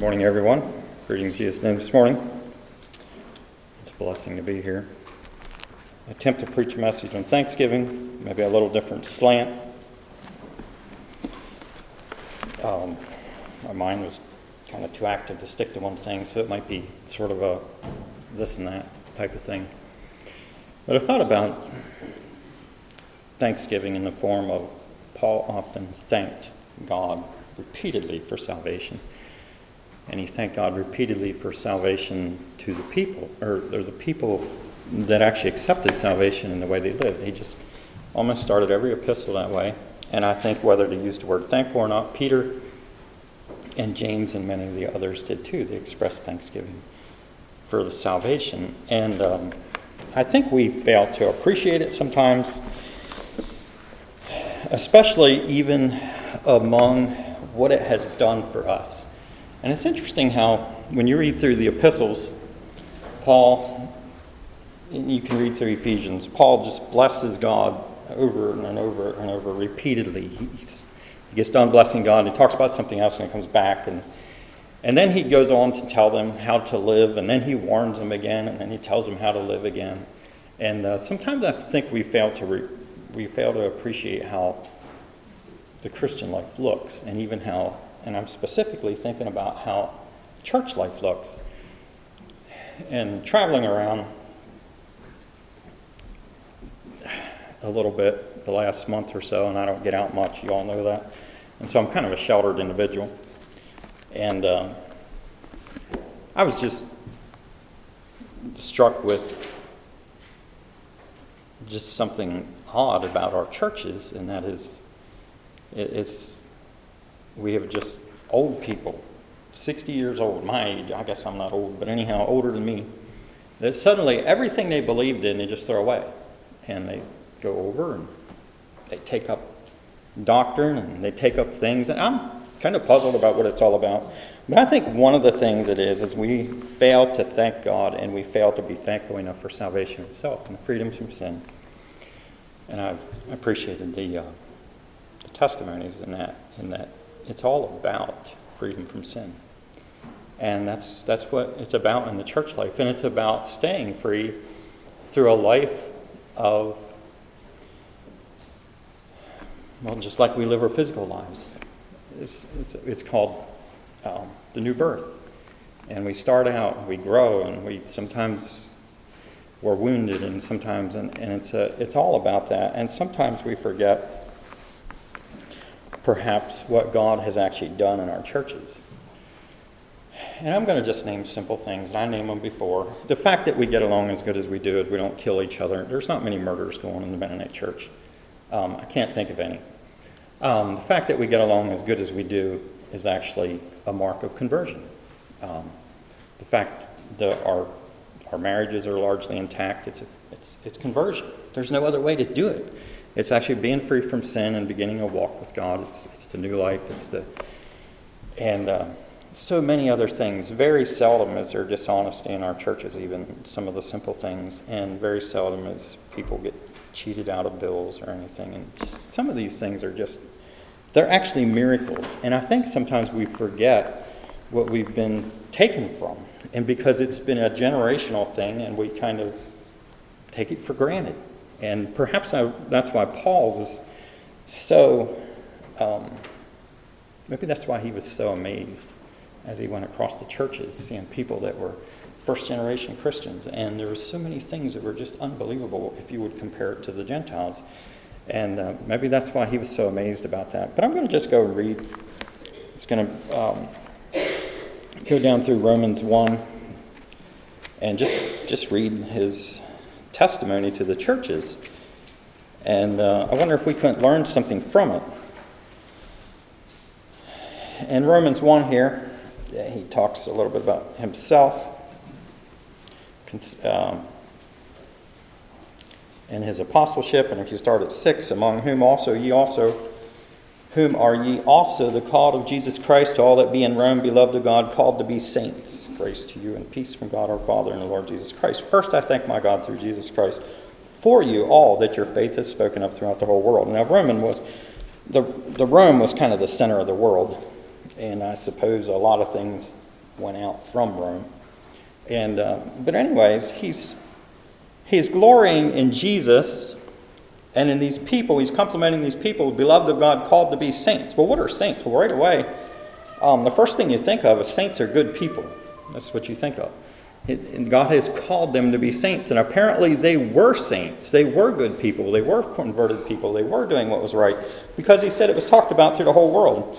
Morning, everyone. Greetings in Jesus' name this morning. It's a blessing to be here. I attempt to preach a message on Thanksgiving, maybe a little different slant. My mind was kind of too active to stick to one thing, so it might be sort of a this and that type of thing. But I thought about Thanksgiving in the form of Paul often thanked God repeatedly for salvation. And he thanked God repeatedly for salvation to the people, or the people that actually accepted salvation in the way they lived. He just almost started every epistle that way. And I think whether to use the word thankful or not, Peter and James and many of the others did too. They expressed thanksgiving for the salvation. And I think we fail to appreciate it sometimes, especially even among what it has done for us. And it's interesting how when you read through the epistles, Paul, you can read through Ephesians, Paul just blesses God over and over and over repeatedly. He gets done blessing God, and he talks about something else, and he comes back, and then he goes on to tell them how to live, and then he warns them again, and then he tells them how to live again. And sometimes I think we fail to appreciate how the Christian life looks, and even how, and I'm specifically thinking about how church life looks. And traveling around a little bit the last month or so, and I don't get out much, you all know that. And so I'm kind of a sheltered individual. And I was just struck with just something odd about our churches, and that is, we have just old people, 60 years old, my age. I guess I'm not old, but anyhow, older than me, that suddenly everything they believed in, they just throw away. And they go over and they take up doctrine and they take up things. And I'm kind of puzzled about what it's all about. But I think one of the things it is we fail to thank God, and we fail to be thankful enough for salvation itself and the freedom from sin. And I've appreciated the testimonies in that it's all about freedom from sin. And that's what it's about in the church life. And it's about staying free through a life of, well, just like we live our physical lives. It's called the new birth. And we start out, we grow, and we sometimes we're wounded, and sometimes, and it's all about that. And sometimes we forget perhaps what God has actually done in our churches. And I'm going to just name simple things, and I named them before. The fact that we get along as good as we do, we don't kill each other. There's not many murders going on in the Mennonite church. I can't think of any. The fact that we get along as good as we do is actually a mark of conversion. The fact that our marriages are largely intact, it's conversion. There's no other way to do it. It's actually being free from sin and beginning a walk with God. It's the new life. And so many other things. Very seldom is there dishonesty in our churches, even some of the simple things. And very seldom is people get cheated out of bills or anything. And just some of these things are they're actually miracles. And I think sometimes we forget what we've been taken from. And because it's been a generational thing, and we kind of take it for granted. And perhaps that's why Paul was so, maybe that's why he was so amazed as he went across the churches, seeing people that were first-generation Christians. And there were so many things that were just unbelievable if you would compare it to the Gentiles. And maybe that's why he was so amazed about that. But I'm going to just go and read. It's going to go down through Romans 1 and just read his testimony to the churches. And I wonder if we couldn't learn something from it. In Romans 1 here, he talks a little bit about himself and his apostleship. And if you start at 6, among whom are ye also the called of Jesus Christ, to all that be in Rome, beloved of God, called to be saints. Grace to you and peace from God our Father and the Lord Jesus Christ. First, I thank my God through Jesus Christ for you all, that your faith is spoken of throughout the whole world. Now, Rome was kind of the center of the world. And I suppose a lot of things went out from Rome. And but anyways, he's glorying in Jesus and in these people. He's complimenting these people, beloved of God, called to be saints. Well, what are saints? Well, right away, the first thing you think of is saints are good people. That's what you think of. And God has called them to be saints. And apparently they were saints. They were good people. They were converted people. They were doing what was right. Because he said it was talked about through the whole world.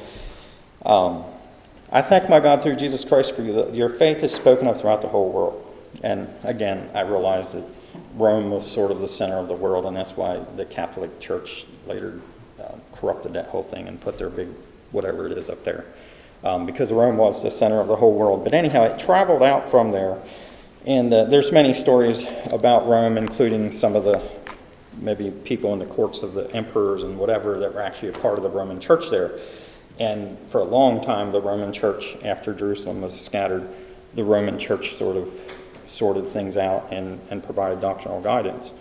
I thank my God through Jesus Christ for you. Your faith is spoken of throughout the whole world. And again, I realize that Rome was sort of the center of the world. And that's why the Catholic Church later corrupted that whole thing and put their big whatever it is up there. Because Rome was the center of the whole world. But anyhow, it traveled out from there. And there's many stories about Rome, including some of the maybe people in the courts of the emperors and whatever that were actually a part of the Roman church there. And for a long time, the Roman church, after Jerusalem was scattered, the Roman church sort of sorted things out and provided doctrinal guidance.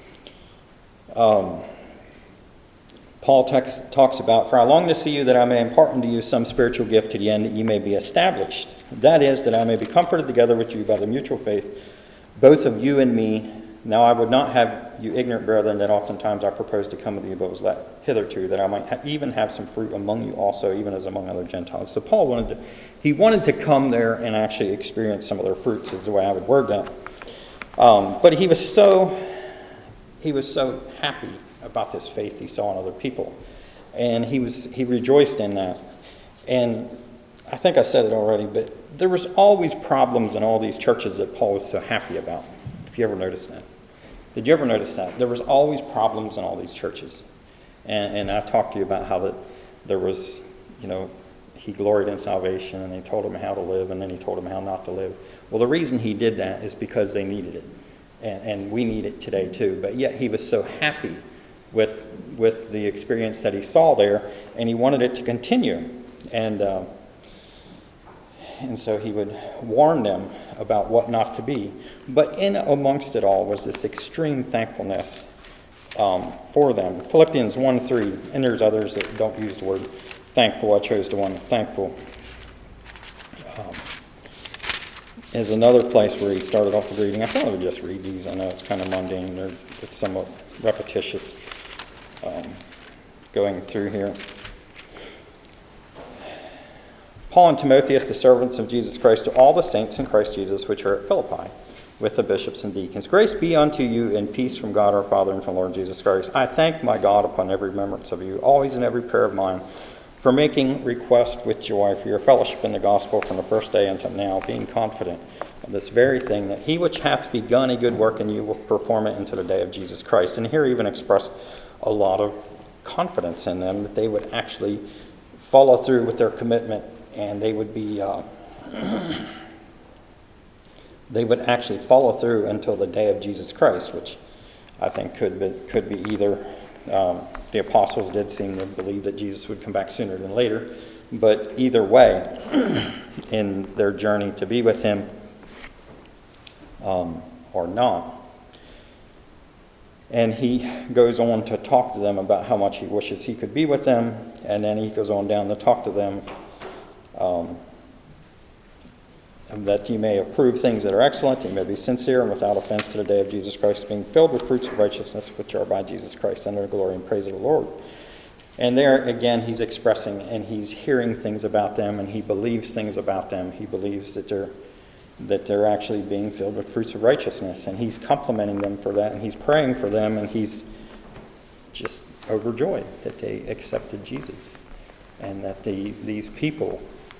Paul talks about, for I long to see you that I may impart unto you some spiritual gift to the end that ye may be established. That is, that I may be comforted together with you by the mutual faith, both of you and me. Now I would not have you ignorant, brethren, that oftentimes I proposed to come with you, but was let hitherto, that I might even have some fruit among you also, even as among other Gentiles. So Paul wanted to come there and actually experience some of their fruits, is the way I would word that. But he was so happy about this faith he saw in other people, and he rejoiced in that. And I think I said it already, but there was always problems in all these churches that Paul was so happy about. If you ever noticed that, did you ever notice that there was always problems in all these churches? And I talked to you about how that there was, he gloried in salvation, and he told them how to live, and then he told them how not to live. Well, the reason he did that is because they needed it, and we need it today too. But yet he was so happy with the experience that he saw there, and he wanted it to continue. And so he would warn them about what not to be. But in amongst it all was this extreme thankfulness for them. Philippians 1:3, and there's others that don't use the word thankful. I chose the one thankful. Is another place where he started off the reading. I thought I would just read these. I know it's kind of mundane. It's somewhat repetitious going through here. Paul and Timotheus, the servants of Jesus Christ, to all the saints in Christ Jesus which are at Philippi, with the bishops and deacons. Grace be unto you and peace from God our Father and from Lord Jesus Christ. I thank my God upon every remembrance of you, always in every prayer of mine, for making request with joy for your fellowship in the gospel from the first day until now, being confident of this very thing, that he which hath begun a good work in you will perform it unto the day of Jesus Christ. And here even expressed a lot of confidence in them, that they would actually follow through with their commitment, and they would be they would actually follow through until the day of Jesus Christ, which I think could be either the apostles did seem to believe that Jesus would come back sooner than later, but either way, in their journey to be with him or not. And he goes on to talk to them about how much he wishes he could be with them, and then he goes on down to talk to them that you may approve things that are excellent, you may be sincere and without offense to the day of Jesus Christ, being filled with fruits of righteousness which are by Jesus Christ, under the glory and praise of the Lord. And there again he's expressing, and he's hearing things about them, and he believes things about them. He believes that they're actually being filled with fruits of righteousness, and he's complimenting them for that, and he's praying for them, and he's just overjoyed that they accepted Jesus, and that these people,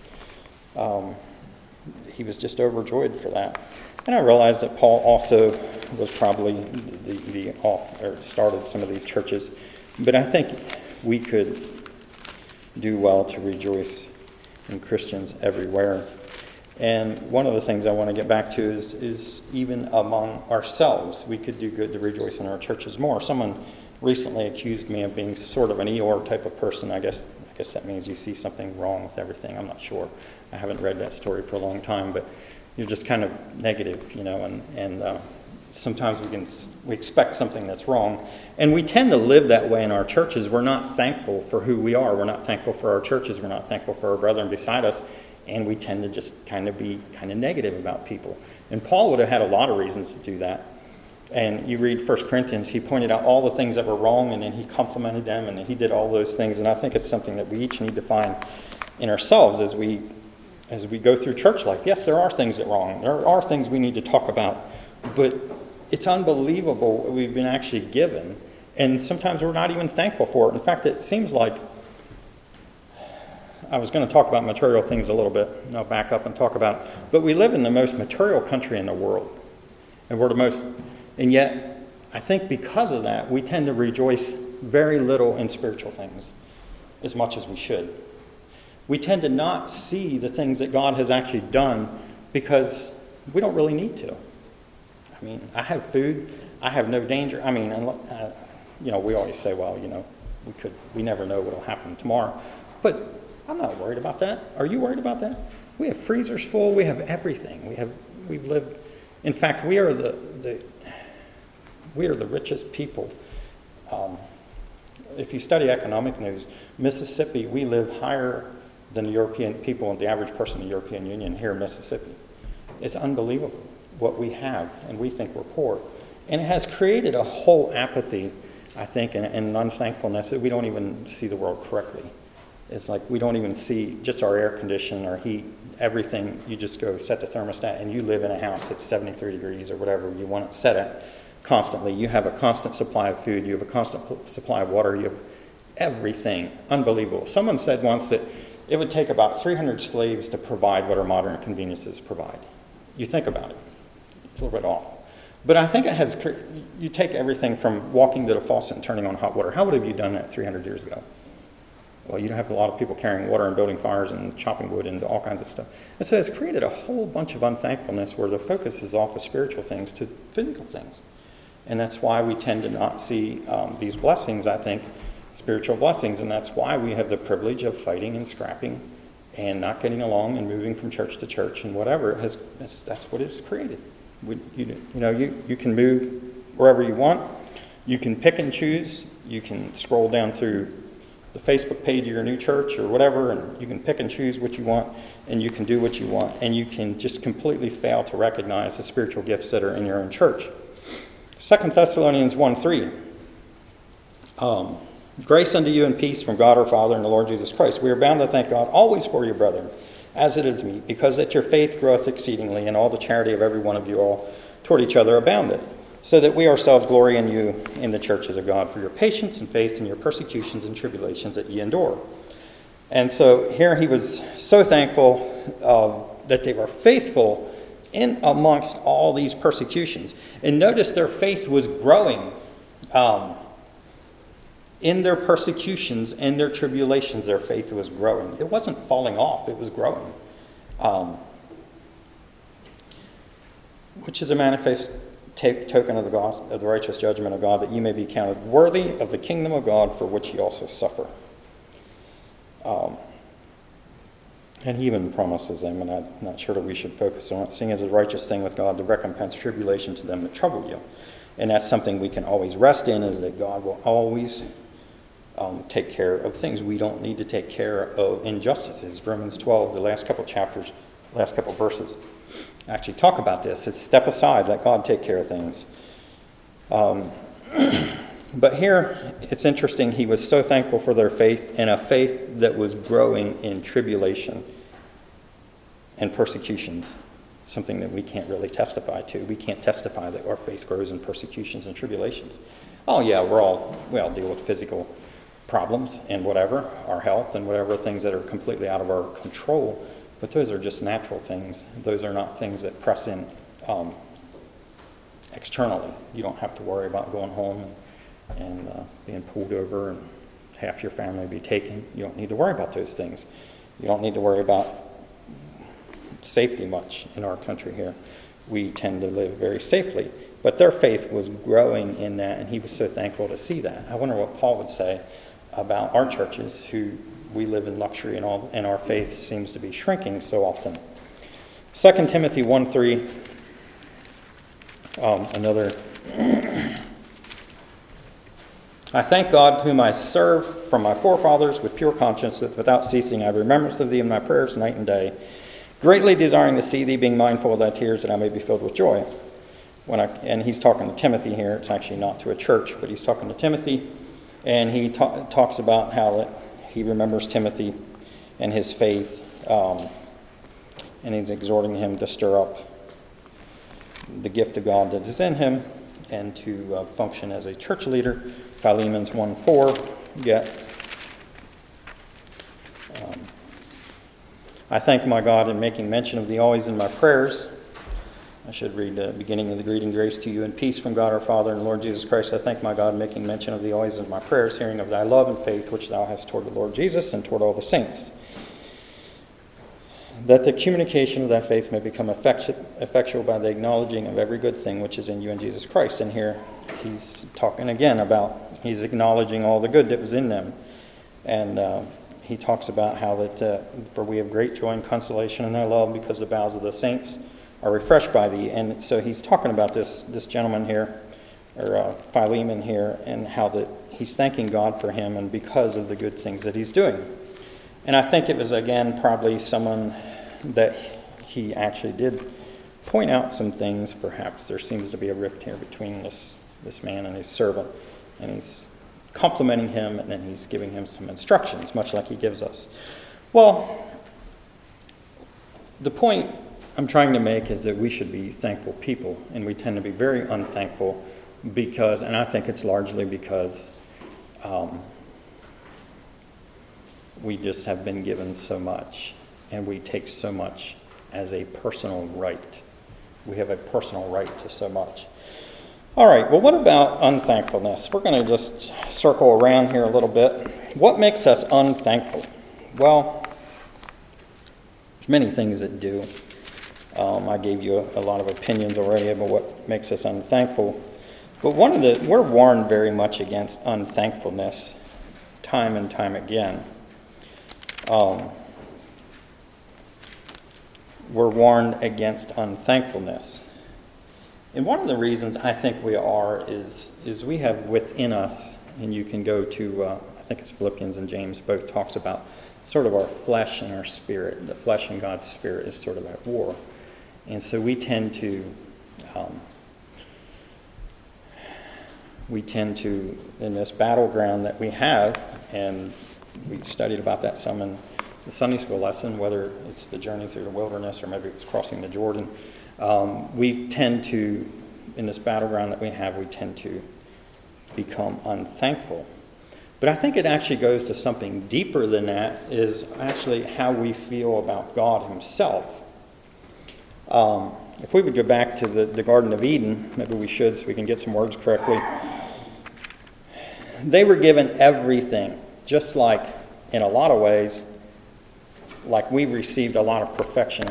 he was just overjoyed for that. And I realized that Paul also was probably the author, started some of these churches, but I think we could do well to rejoice in Christians everywhere. And one of the things I want to get back to is even among ourselves, we could do good to rejoice in our churches more. Someone recently accused me of being sort of an Eeyore type of person. I guess that means you see something wrong with everything. I'm not sure. I haven't read that story for a long time, but you're just kind of negative, and sometimes we expect something that's wrong. And we tend to live that way in our churches. We're not thankful for who we are. We're not thankful for our churches. We're not thankful for our brethren beside us. and we tend to just kind of be kind of negative about people. And Paul would have had a lot of reasons to do that. And you read 1 Corinthians, he pointed out all the things that were wrong, and then he complimented them, and he did all those things. And I think it's something that we each need to find in ourselves as we go through church life. Yes, there are things that are wrong. There are things we need to talk about. But it's unbelievable what we've been actually given. And sometimes we're not even thankful for it. In fact, it seems like, I was going to talk about material things a little bit, and I'll back up and talk about, but we live in the most material country in the world. And yet, I think because of that, we tend to rejoice very little in spiritual things, as much as we should. We tend to not see the things that God has actually done because we don't really need to. I mean, I have food, I have no danger. I mean, we always say, well, we never know what will happen tomorrow. But I'm not worried about that. Are you worried about that? We have freezers full. We have everything. We've lived. In fact, we are the richest people. If you study economic news, Mississippi, we live higher than the European people and the average person in the European Union here in Mississippi. It's unbelievable what we have, and we think we're poor. And it has created a whole apathy, I think, and unthankfulness that we don't even see the world correctly. It's like we don't even see just our air condition, our heat, everything. You just go set the thermostat, and you live in a house that's 73 degrees or whatever you want it set at constantly. You have a constant supply of food. You have a constant supply of water. You have everything. Unbelievable. Someone said once that it would take about 300 slaves to provide what our modern conveniences provide. You think about it. It's a little bit off. But I think you take everything from walking to the faucet and turning on hot water. How would have you done that 300 years ago? Well, you don't have a lot of people carrying water and building fires and chopping wood and all kinds of stuff. And so it's created a whole bunch of unthankfulness where the focus is off of spiritual things to physical things. And that's why we tend to not see these blessings, I think, spiritual blessings. And that's why we have the privilege of fighting and scrapping and not getting along and moving from church to church and whatever. That's what it's created. You can move wherever you want. You can pick and choose. You can scroll down through the Facebook page of your new church or whatever, and you can pick and choose what you want, and you can do what you want, and you can just completely fail to recognize the spiritual gifts that are in your own church. 2 Thessalonians 1:3. Grace unto you and peace from God our Father and the Lord Jesus Christ. We are bound to thank God always for you, brethren, as it is meet, because that your faith groweth exceedingly, and all the charity of every one of you all toward each other aboundeth, so that we ourselves glory in you in the churches of God for your patience and faith in your persecutions and tribulations that ye endure. And so here he was so thankful that they were faithful in amongst all these persecutions. And notice their faith was growing in their persecutions and their tribulations. Their faith was growing. It wasn't falling off. It was growing. Which is a manifest token of the righteous judgment of God, that you may be counted worthy of the kingdom of God for which ye also suffer. And he even promises them, and I'm not sure that we should focus on it, seeing as a righteous thing with God to recompense tribulation to them that trouble you. And that's something we can always rest in, is that God will always take care of things. We don't need to take care of injustices. Romans 12, the last couple chapters, last couple verses, actually talk about this. It's step aside, let God take care of things. But here, it's interesting, he was so thankful for their faith, and a faith that was growing in tribulation and persecutions, something that we can't really testify to. We can't testify that our faith grows in persecutions and tribulations. Oh yeah, we all deal with physical problems and whatever, our health and whatever, things that are completely out of our control. But those are just natural things. Those are not things that press in externally. You don't have to worry about going home and being pulled over and half your family be taken. You don't need to worry about those things. You don't need to worry about safety much in our country here. We tend to live very safely. But their faith was growing in that, and he was so thankful to see that. I wonder what Paul would say about our churches, who we live in luxury and our faith seems to be shrinking so often. 2 Timothy 1:3, I thank God, whom I serve from my forefathers with pure conscience, that without ceasing I have remembrance of thee in my prayers night and day, greatly desiring to see thee, being mindful of thy tears, that I may be filled with joy. And he's talking to Timothy here. It's actually not to a church, but he's talking to Timothy. And he talks about how that he remembers Timothy and his faith. And he's exhorting him to stir up the gift of God that is in him and to function as a church leader. Philemon's 1:4. I thank my God in making mention of thee always in my prayers. I should read the beginning of the greeting. Grace to you and peace from God our Father and Lord Jesus Christ. I thank my God in making mention of thee always in my prayers, hearing of thy love and faith which thou hast toward the Lord Jesus and toward all the saints, that the communication of thy faith may become effectual by the acknowledging of every good thing which is in you in Jesus Christ. And here he's talking again about, he's acknowledging all the good that was in them. And he talks about how that, for we have great joy and consolation in thy love, because the bowels of the saints are refreshed by thee. And so he's talking about this gentleman here, or Philemon here, and how that he's thanking God for him and because of the good things that he's doing. And I think it was, again, probably someone that he actually did point out some things. Perhaps there seems to be a rift here between this man and his servant. And he's complimenting him, and then he's giving him some instructions, much like he gives us. Well, the point I'm trying to make is that we should be thankful people, and we tend to be very unthankful because, and I think it's largely because we just have been given so much, and we take so much as a personal right. We have a personal right to so much. All right, well, what about unthankfulness? We're going to just circle around here a little bit. What makes us unthankful? Well, there's many things that do. I gave you a lot of opinions already about what makes us unthankful. But we're warned very much against unthankfulness time and time again. We're warned against unthankfulness. And one of the reasons I think we are is we have within us, and you can go to, I think it's Philippians and James, both talks about sort of our flesh and our spirit. The flesh and God's spirit is sort of at war. And so we tend to, in this battleground that we have, and we studied about that some in the Sunday school lesson, whether it's the journey through the wilderness or maybe it's crossing the Jordan, we tend to, in this battleground that we have, we tend to become unthankful. But I think it actually goes to something deeper than that, is actually how we feel about God himself. If we would go back to the Garden of Eden, maybe we should so we can get some words correctly. They were given everything, just like, in a lot of ways, like we received a lot of perfection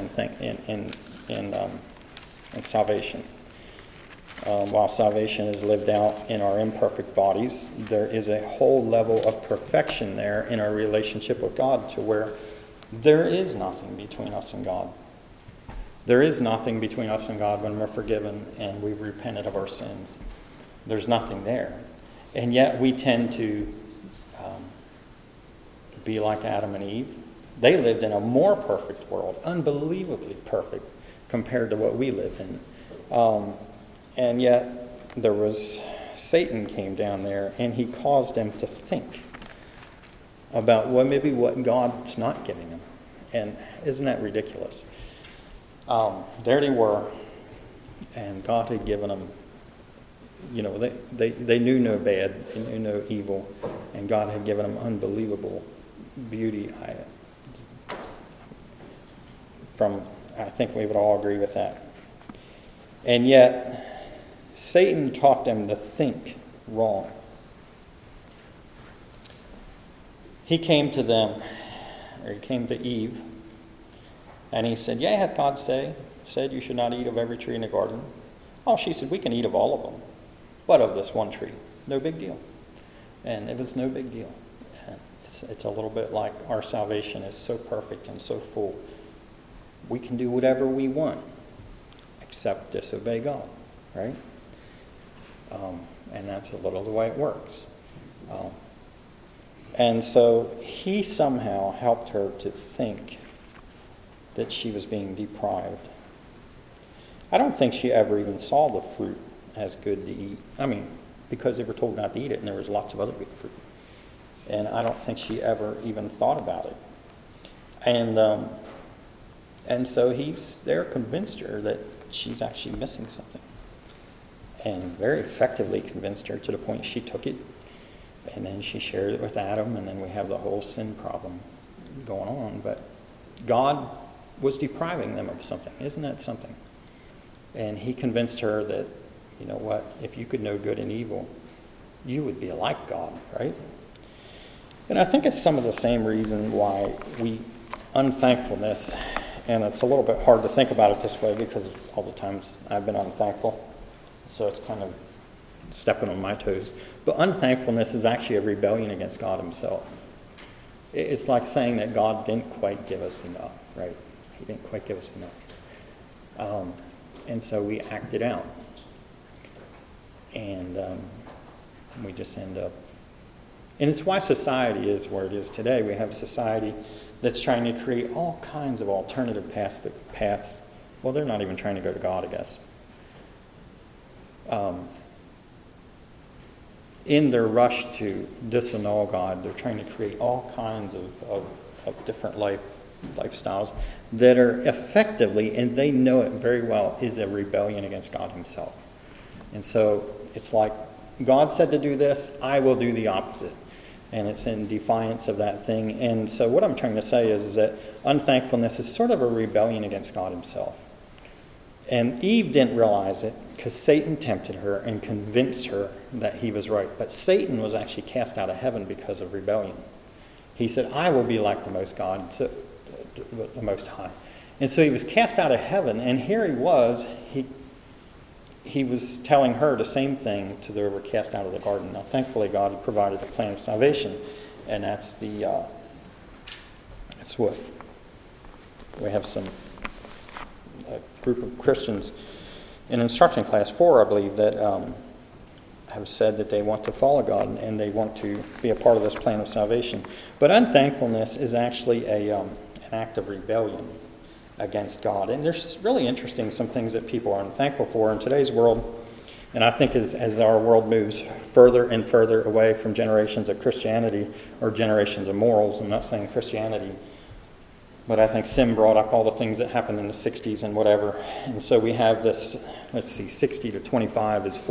in salvation. While salvation is lived out in our imperfect bodies, there is a whole level of perfection there in our relationship with God, to where there is nothing between us and God. There is nothing between us and God when we're forgiven and we've repented of our sins. There's nothing there. And yet we tend to be like Adam and Eve. They lived in a more perfect world, unbelievably perfect compared to what we lived in. And yet there was, Satan came down there and he caused them to think about maybe what God's not giving them. And isn't that ridiculous? There they were, and God had given them, they knew no bad, they knew no evil, and God had given them unbelievable beauty. I think we would all agree with that. And yet, Satan taught them to think wrong. He came to them, or he came to Eve, and he said, "Yea, hath God said you should not eat of every tree in the garden?" Oh, she said, "We can eat of all of them, but of this one tree, no big deal." And it was no big deal. And it's a little bit like our salvation is so perfect and so full. We can do whatever we want except disobey God, right? And that's a little the way it works. Um, and so he somehow helped her to think that she was being deprived. I don't think she ever even saw the fruit as good to eat. I mean, because they were told not to eat it, and there was lots of other good fruit. And I don't think she ever even thought about it. And so he's there, convinced her that she's actually missing something. And very effectively convinced her to the point she took it. And then she shared it with Adam, and then we have the whole sin problem going on. But God was depriving them of something. Isn't that something? And he convinced her that, you know what, if you could know good and evil, you would be like God, right? And I think it's some of the same reason why unthankfulness, and it's a little bit hard to think about it this way because all the times I've been unthankful, so it's kind of stepping on my toes. But unthankfulness is actually a rebellion against God himself. It's like saying that God didn't quite give us enough, right? He didn't quite give us enough. And so we act it out. And we just end up. And it's why society is where it is today. We have a society that's trying to create all kinds of alternative paths. Well, they're not even trying to go to God, I guess. In their rush to disannul God, they're trying to create all kinds of different lifestyles that are effectively, and they know it very well, is a rebellion against God himself. And so it's like, God said to do this, I will do the opposite. And it's in defiance of that thing. And so what I'm trying to say is that unthankfulness is sort of a rebellion against God himself. And Eve didn't realize it because Satan tempted her and convinced her that he was right. But Satan was actually cast out of heaven because of rebellion. He said, I will be like the Most God, the Most High. And so he was cast out of heaven, and here he was, he was telling her the same thing to those who were cast out of the garden. Now, thankfully, God had provided a plan of salvation, and that's what we have a group of Christians in instruction class 4, I believe, that have said that they want to follow God and they want to be a part of this plan of salvation. But unthankfulness is actually an act of rebellion against God. And there's really interesting some things that people are unthankful for in today's world. And I think as our world moves further and further away from generations of Christianity or generations of morals, I'm not saying Christianity, but I think sin brought up all the things that happened in the 60s and whatever. And so we have this, 60 to 25 is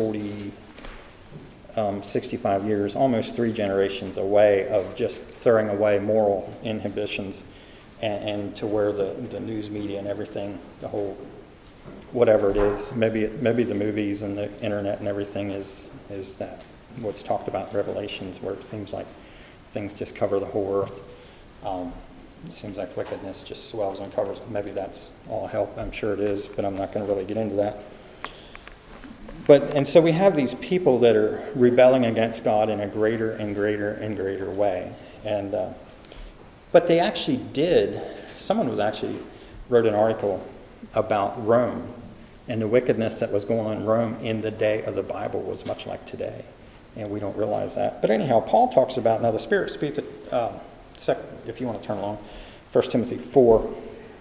65 years, almost 3 generations away of just throwing away moral inhibitions and to where the news media and everything, the whole, whatever it is, maybe the movies and the internet and everything is that what's talked about in Revelations, where it seems like things just cover the whole earth. It seems like wickedness just swells and covers it. Maybe that's all help. I'm sure it is, but I'm not going to really get into that. And so we have these people that are rebelling against God in a greater and greater and greater way. But they actually did. Someone wrote an article about Rome, and the wickedness that was going on in Rome in the day of the Bible was much like today. And we don't realize that. But anyhow, Paul talks about, now the Spirit speaketh, if you want to turn along, 1 Timothy 4.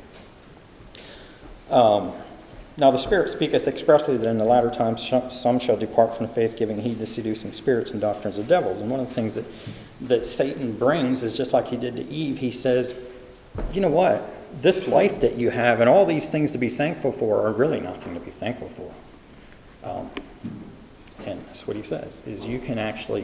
Now the Spirit speaketh expressly that in the latter times some shall depart from the faith, giving heed to seducing spirits and doctrines of devils. And one of the things that Satan brings is just like he did to Eve. He says, you know what? This life that you have and all these things to be thankful for are really nothing to be thankful for. And that's what he says, is you can actually,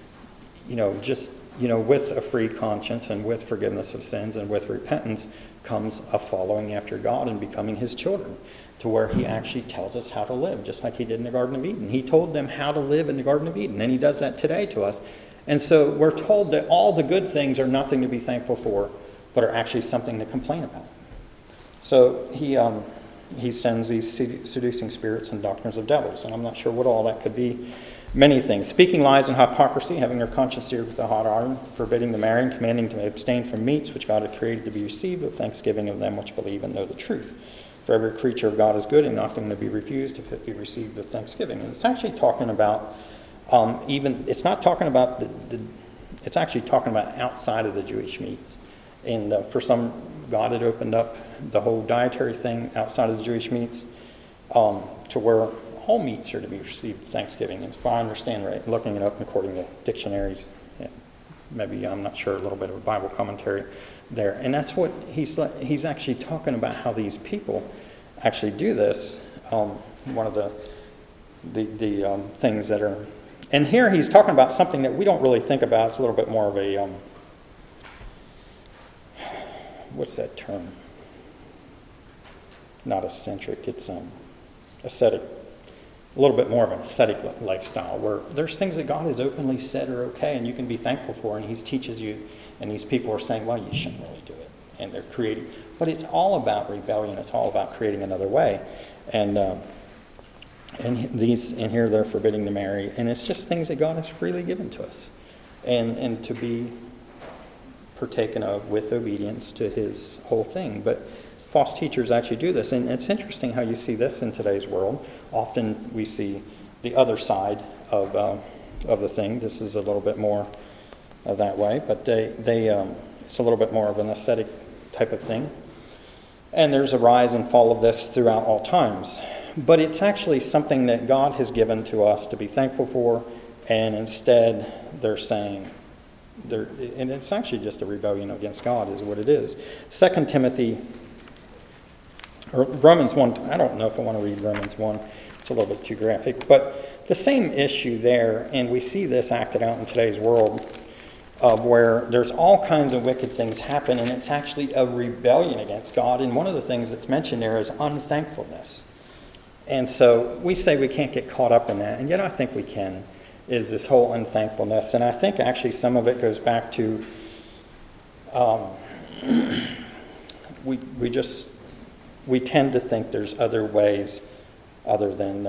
with a free conscience and with forgiveness of sins and with repentance comes a following after God and becoming his children, to where he actually tells us how to live, just like he did in the Garden of Eden. He told them how to live in the Garden of Eden, and he does that today to us. And so we're told that all the good things are nothing to be thankful for, but are actually something to complain about. So he sends these seducing spirits and doctrines of devils, and I'm not sure what all that could be. Many things. Speaking lies and hypocrisy, having their conscience seared with a hot iron, forbidding the marrying, commanding to abstain from meats which God hath created to be received with thanksgiving of them which believe and know the truth. For every creature of God is good and nothing to be refused if it be received with thanksgiving. And it's actually talking about Even it's not talking about it's actually talking about outside of the Jewish meats. And for some, God had opened up the whole dietary thing outside of the Jewish meats to where all meats are to be received at Thanksgiving. If I understand right, looking it up and according to dictionaries, maybe I'm not sure, a little bit of a Bible commentary there. And that's what he's actually talking about, how these people actually do this. One of the things that are, and here he's talking about something that we don't really think about. It's a little bit more of a what's that term? Not eccentric. It's ascetic. A little bit more of an ascetic lifestyle, where there's things that God has openly said are okay, and you can be thankful for, and He teaches you, and these people are saying, "Well, you shouldn't really do it," and they're creating. But it's all about rebellion. It's all about creating another way, and here they're forbidding to marry, and it's just things that God has freely given to us, and to be partaken of with obedience to His whole thing. But false teachers actually do this, and it's interesting how you see this in today's world. Often we see the other side of the thing. This is a little bit more that way, but it's a little bit more of an ascetic type of thing. And there's a rise and fall of this throughout all times. But it's actually something that God has given to us to be thankful for, and instead they're saying, and it's actually just a rebellion against God is what it is. 2 Timothy, or Romans 1, I don't know if I want to read Romans 1. It's a little bit too graphic. But the same issue there, and we see this acted out in today's world, of where there's all kinds of wicked things happen, and it's actually a rebellion against God. And one of the things that's mentioned there is unthankfulness. And so we say we can't get caught up in that, and yet I think we can, is this whole unthankfulness. And I think actually some of it goes back to we tend to think there's other ways other than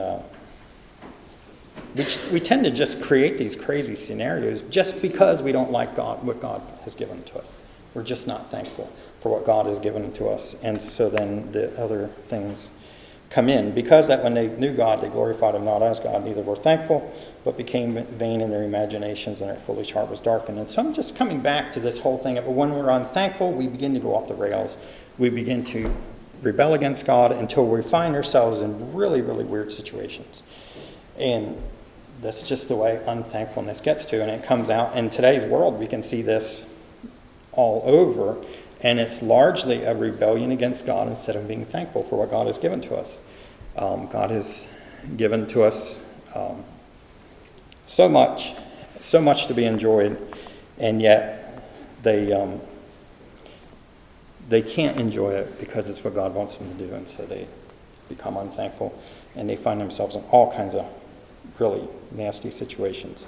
we tend to just create these crazy scenarios just because we don't like God, what God has given to us. We're just not thankful for what God has given to us, and so then the other things come in. Because that when they knew God, they glorified Him not as God, neither were thankful, but became vain in their imaginations, and their foolish heart was darkened. And so I'm just coming back to this whole thing of when we're unthankful, we begin to go off the rails. We begin to rebel against God until we find ourselves in really, really weird situations. And that's just the way unthankfulness gets to, and it comes out. In today's world, we can see this all over, and it's largely a rebellion against God instead of being thankful for what God has given to us. God has given to us so much to be enjoyed, and yet they can't enjoy it because it's what God wants them to do, and so they become unthankful, and they find themselves in all kinds of really nasty situations.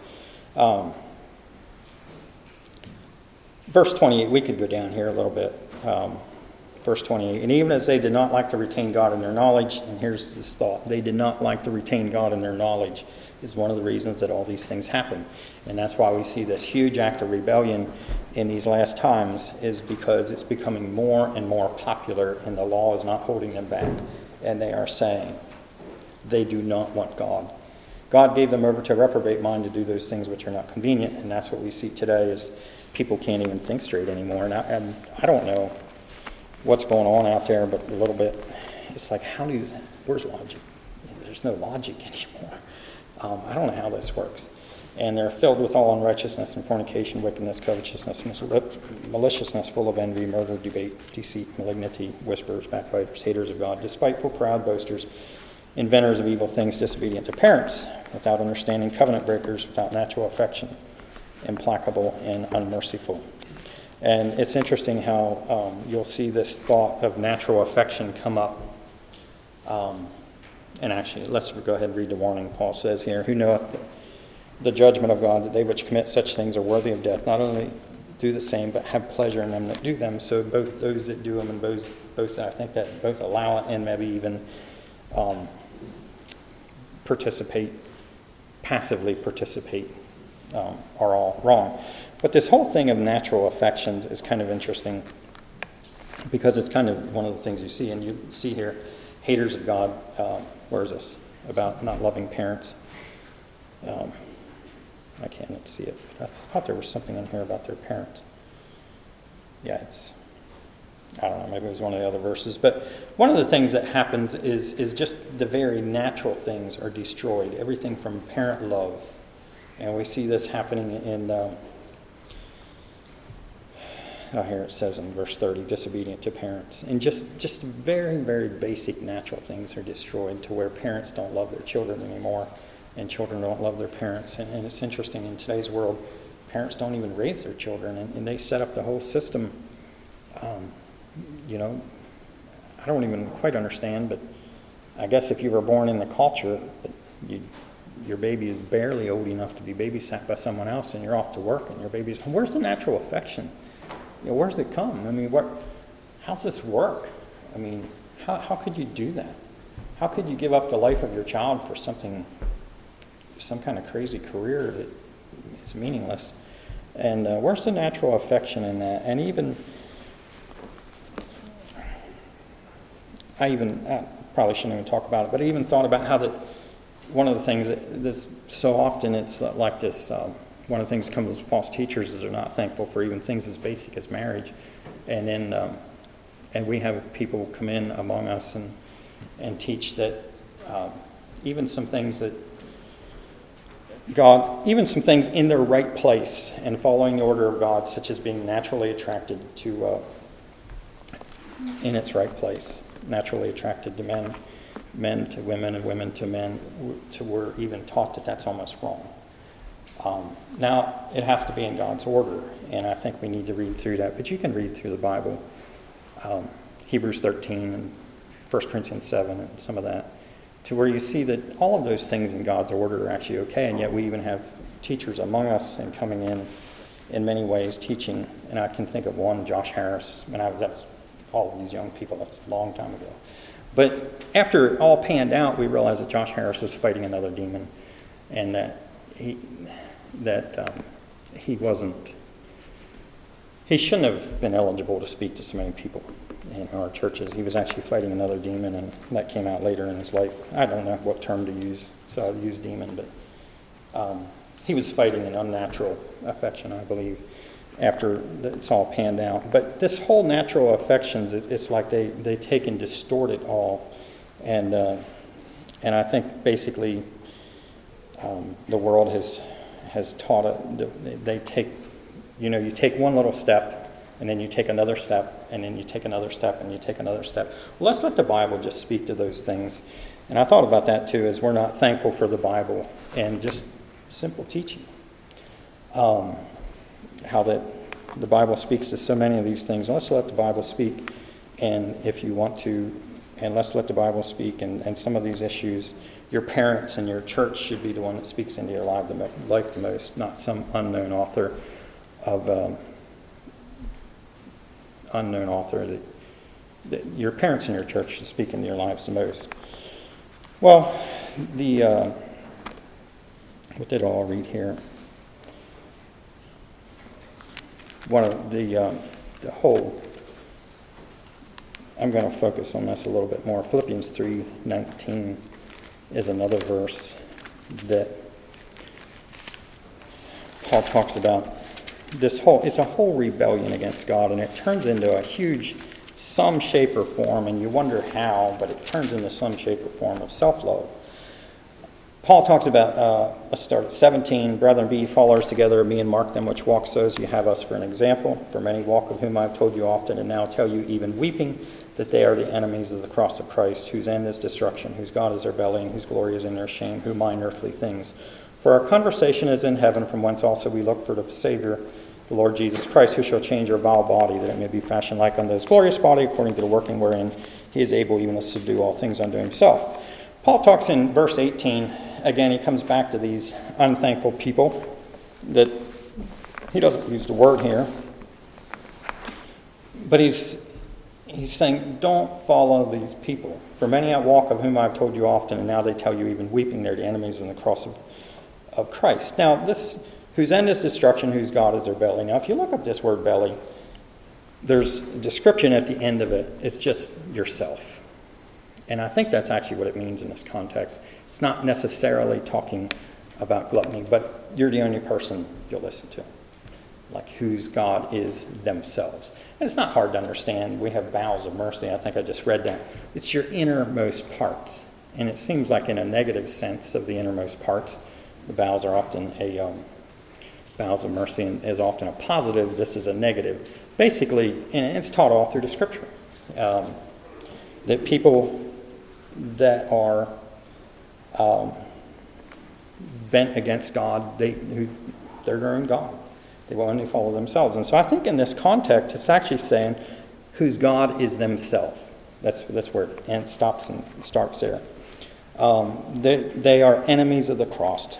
Verse 28, we could go down here a little bit. Verse 28, and even as they did not like to retain God in their knowledge, and here's this thought, they did not like to retain God in their knowledge is one of the reasons that all these things happen. And that's why we see this huge act of rebellion in these last times, is because it's becoming more and more popular, and the law is not holding them back. And they are saying they do not want God. God gave them over to a reprobate mind to do those things which are not convenient, and that's what we see today is people can't even think straight anymore. And I don't know what's going on out there, but a little bit, it's like, where's logic? There's no logic anymore. I don't know how this works. And they're filled with all unrighteousness and fornication, wickedness, covetousness, maliciousness, full of envy, murder, debate, deceit, malignity, whisperers, backbiters, haters of God, despiteful, proud, boasters, inventors of evil things, disobedient to parents, without understanding, covenant breakers, without natural affection, implacable and unmerciful. And it's interesting how you'll see this thought of natural affection come up. And actually, let's go ahead and read the warning Paul says here. Who knoweth the judgment of God, that they which commit such things are worthy of death, not only do the same, but have pleasure in them that do them. So both those that do them and both I think that both allow it and maybe even passively participate, are all wrong. But this whole thing of natural affections is kind of interesting because it's kind of one of the things you see. And you see here, haters of God, where is this? About not loving parents. I can't see it. I thought there was something in here about their parents. Yeah, I don't know, maybe it was one of the other verses. But one of the things that happens is just the very natural things are destroyed. Everything from parent love. And we see this happening in, here it says in verse 30, disobedient to parents. And just very, very basic natural things are destroyed to where parents don't love their children anymore. And children don't love their parents. And it's interesting, in today's world, parents don't even raise their children. And they set up the whole system. I don't even quite understand, but I guess if you were born in the culture, your baby is barely old enough to be babysat by someone else, and you're off to work, and your baby's, where's the natural affection? Where does it come? I mean, how's this work? I mean, how could you do that? How could you give up the life of your child for some kind of crazy career that is meaningless? And where's the natural affection in that? And even, I probably shouldn't even talk about it, but I even thought about how that one of the things that this so often it's like this. One of the things that comes with false teachers is they're not thankful for even things as basic as marriage, and then we have people come in among us and teach that even some things that God, even some things in their right place and following the order of God, such as being naturally attracted to in its right place, naturally attracted to men to women, and women to men, we're even taught that that's almost wrong. Now, it has to be in God's order, and I think we need to read through that. But you can read through the Bible, Hebrews 13 and 1 Corinthians 7 and some of that, to where you see that all of those things in God's order are actually okay, and yet we even have teachers among us and coming in many ways teaching. And I can think of one, Josh Harris, that's all of these young people, that's a long time ago. But after it all panned out, we realized that Josh Harris was fighting another demon, and that he shouldn't have been eligible to speak to so many people in our churches. He was actually fighting another demon, and that came out later in his life. I don't know what term to use, so I'll use demon, but he was fighting an unnatural affection, I believe, after it's all panned out. But this whole natural affections, it's like they take and distort it all. And I think basically the world has taught it. They take, you take one little step, and then you take another step, and then you take another step, and you take another step. Well, let's let the Bible just speak to those things. And I thought about that too, as we're not thankful for the Bible and just simple teaching. How that the Bible speaks to so many of these things. Let's let the Bible speak, and if you want to, and let's let the Bible speak, and some of these issues, your parents and your church should be the one that speaks into your life the most, not some unknown author that your parents and your church should speak into your lives the most. Well, what did I all read here? One of the whole, I'm going to focus on this a little bit more. Philippians 3:19 is another verse that Paul talks about. It's a whole rebellion against God, and it turns into a huge some shape or form, and you wonder how, but it turns into some shape or form of self-love. Paul talks about, let's start at 17, brethren, be ye followers together of me, and mark them which walk so as you have us for an example. For many walk, of whom I have told you often, and now tell you even weeping, that they are the enemies of the cross of Christ, whose end is destruction, whose God is their belly, and whose glory is in their shame, who mind earthly things. For our conversation is in heaven, from whence also we look for the Savior, the Lord Jesus Christ, who shall change our vile body, that it may be fashioned like unto his glorious body, according to the working wherein he is able even to subdue all things unto himself. Paul talks in verse 18, again, he comes back to these unthankful people, that he doesn't use the word here, but he's saying, don't follow these people. For many I walk, of whom I have told you often, and now they tell you even weeping, they're the enemies in the cross of Christ. Now, this, whose end is destruction, whose God is their belly. Now, if you look up this word belly, there's a description at the end of it. It's just yourself. And I think that's actually what it means in this context. It's not necessarily talking about gluttony, but you're the only person you'll listen to, like whose God is themselves. And it's not hard to understand. We have bowels of mercy. I think I just read that. It's your innermost parts. And it seems like in a negative sense of the innermost parts, the bowels are often bowels of mercy is often a positive. This is a negative. Basically, and it's taught all through the scripture, that people that are bent against God, they're their own God. They will only follow themselves. And so I think in this context, it's actually saying whose God is themselves. That's where it stops and starts there. They are enemies of the cross,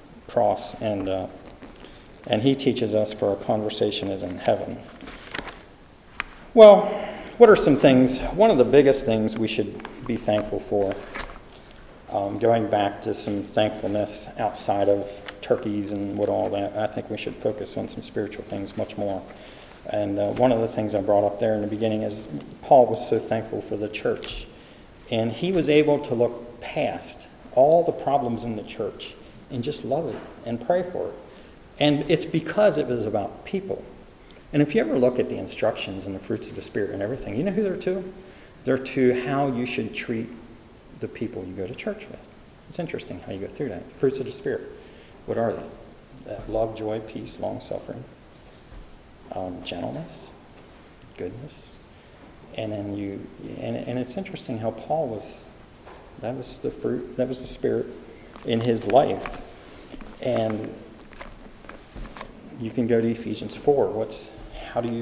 and he teaches us for our conversation is in heaven. Well, what are some things? One of the biggest things we should be thankful for, going back to some thankfulness outside of turkeys and what all that, I think we should focus on some spiritual things much more. And one of the things I brought up there in the beginning is Paul was so thankful for the church. And he was able to look past all the problems in the church and just love it and pray for it. And it's because it was about people. And if you ever look at the instructions and the fruits of the Spirit and everything, you know who they're to? They're to how you should treat the people you go to church with. It's interesting how you go through that. Fruits of the Spirit. What are they? Love, joy, peace, long-suffering, gentleness, goodness. And then and it's interesting how Paul that was the fruit, that was the Spirit in his life. And you can go to Ephesians 4. How do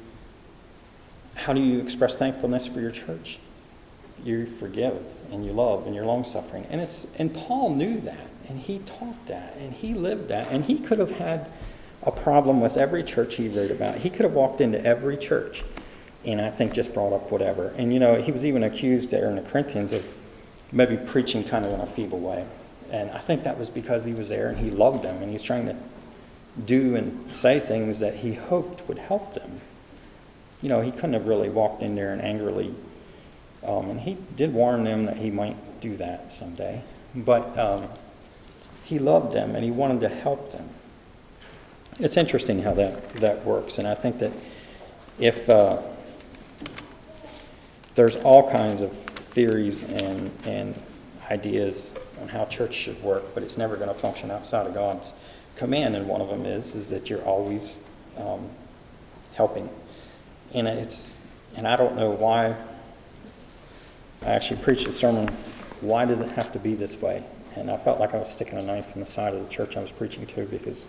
you express thankfulness for your church? You forgive and you love and you're long-suffering. And Paul knew that, and he taught that, and he lived that, and he could have had a problem with every church he wrote about. He could have walked into every church and I think just brought up whatever. And he was even accused there in the Corinthians of maybe preaching kind of in a feeble way. And I think that was because he was there and he loved them, and he's trying to do and say things that he hoped would help them. He couldn't have really walked in there and angrily, and he did warn them that he might do that someday, but he loved them and he wanted to help them. It's interesting how that works, and I think that if there's all kinds of theories and ideas on how church should work, but it's never going to function outside of God's command, and one of them is that you're always helping. And I don't know why. I actually preached a sermon, why does it have to be this way? And I felt like I was sticking a knife in the side of the church I was preaching to, because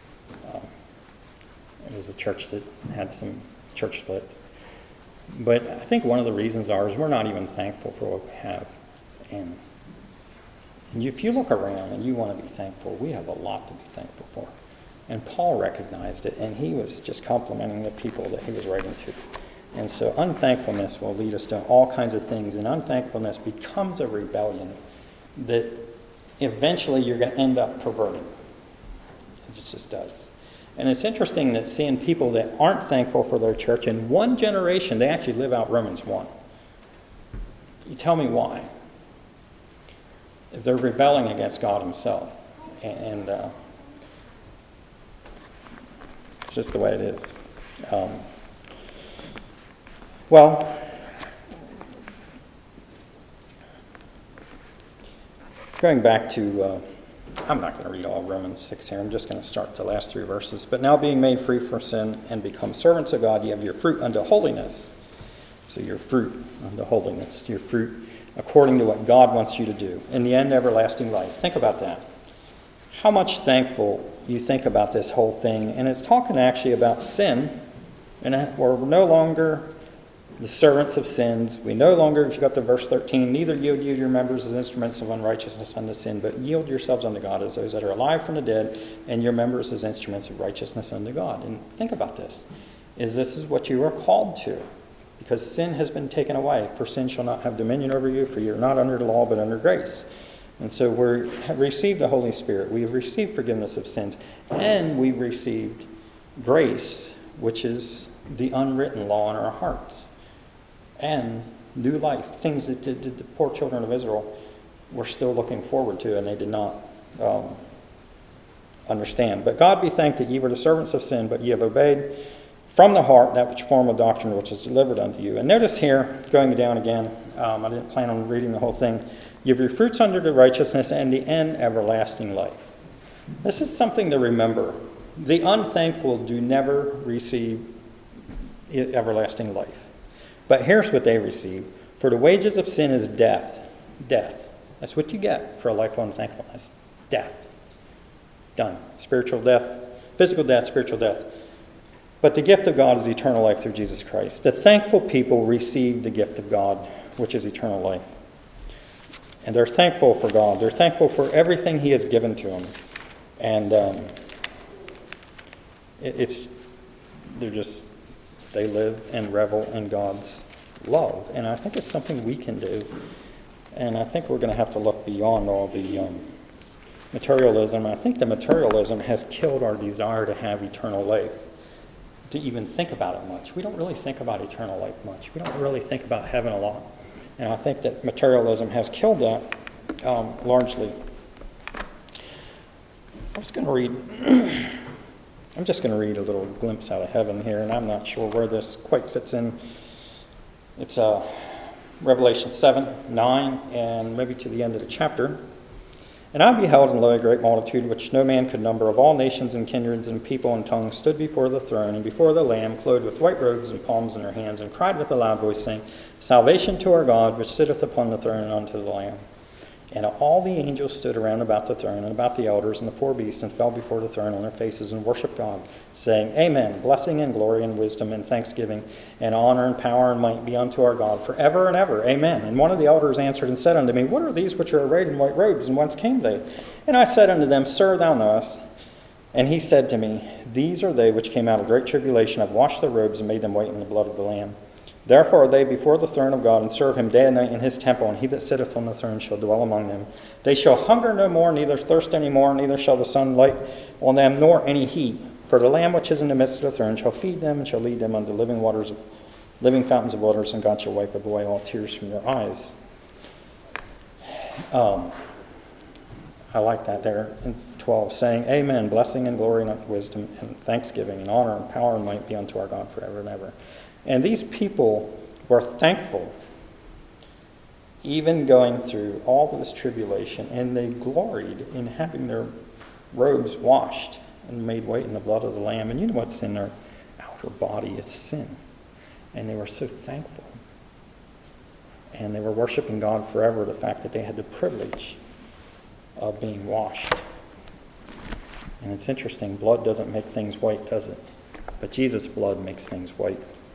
it was a church that had some church splits. But I think one of the reasons is we're not even thankful for what we have. And if you look around and you want to be thankful, we have a lot to be thankful for. And Paul recognized it, and he was just complimenting the people that he was writing to. And so unthankfulness will lead us to all kinds of things, and unthankfulness becomes a rebellion that eventually you're going to end up perverting. It just does. And it's interesting that seeing people that aren't thankful for their church, in one generation, they actually live out Romans 1. You tell me why. They're rebelling against God himself. And it's just the way it is. Going back to, I'm not going to read all Romans 6 here. I'm just going to start the last 3 verses. But now being made free from sin and become servants of God, you have your fruit unto holiness. So your fruit unto holiness, your fruit according to what God wants you to do. In the end, everlasting life. Think about that. How much thankful you think about this whole thing. And it's talking actually about sin. And we're no longer the servants of sins. We no longer, if you got to verse 13, neither yield you your members as instruments of unrighteousness unto sin, but yield yourselves unto God as those that are alive from the dead, and your members as instruments of righteousness unto God. And think about this. This is what you are called to. Because sin has been taken away. For sin shall not have dominion over you, for you are not under the law, but under grace. And so we have received the Holy Spirit. We have received forgiveness of sins. And we received grace, which is the unwritten law in our hearts. And new life. Things that the poor children of Israel were still looking forward to, and they did not understand. But God be thanked that ye were the servants of sin, but ye have obeyed from the heart that which form of doctrine which is delivered unto you. And notice here, going down again, I didn't plan on reading the whole thing. You have your fruits unto the righteousness, and the end everlasting life. This is something to remember. The unthankful do never receive everlasting life. But here's what they receive. For the wages of sin is death. Death. That's what you get for a life of unthankfulness. Death. Done. Spiritual death, physical death, spiritual death. But the gift of God is eternal life through Jesus Christ. The thankful people receive the gift of God, which is eternal life. And they're thankful for God. They're thankful for everything He has given to them. And they live and revel in God's love. And I think it's something we can do. And I think we're going to have to look beyond all the materialism. I think the materialism has killed our desire to have eternal life, to even think about it much. We don't really think about eternal life much. We don't really think about heaven a lot. And I think that materialism has killed that largely. I'm just going to read a little glimpse out of heaven here, and I'm not sure where this quite fits in. It's Revelation 7, 9, and maybe to the end of the chapter. And I beheld, and lo, a great multitude, which no man could number, of all nations and kindreds and people and tongues, stood before the throne and before the Lamb, clothed with white robes and palms in their hands, and cried with a loud voice, saying, Salvation to our God, which sitteth upon the throne, and unto the Lamb. And all the angels stood around about the throne and about the elders and the four beasts, and fell before the throne on their faces and worshipped God, saying, Amen, blessing and glory and wisdom and thanksgiving and honor and power and might be unto our God forever and ever. Amen. And one of the elders answered and said unto me, What are these which are arrayed in white robes, and whence came they? And I said unto them, Sir, thou knowest. And he said to me, These are they which came out of great tribulation, have washed their robes and made them white in the blood of the Lamb. Therefore are they before the throne of God, and serve him day and night in his temple, and he that sitteth on the throne shall dwell among them. They shall hunger no more, neither thirst any more, neither shall the sun light on them, nor any heat. For the Lamb which is in the midst of the throne shall feed them, and shall lead them unto living fountains of waters, and God shall wipe away all tears from their eyes. I like that there in 12, saying, Amen, blessing and glory and wisdom and thanksgiving and honor and power and might be unto our God forever and ever. And these people were thankful, even going through all of this tribulation, and they gloried in having their robes washed and made white in the blood of the Lamb. And you know what's in their outer body is sin. And they were so thankful. And they were worshiping God forever, the fact that they had the privilege of being washed. And it's interesting, blood doesn't make things white, does it? But Jesus' blood makes things white.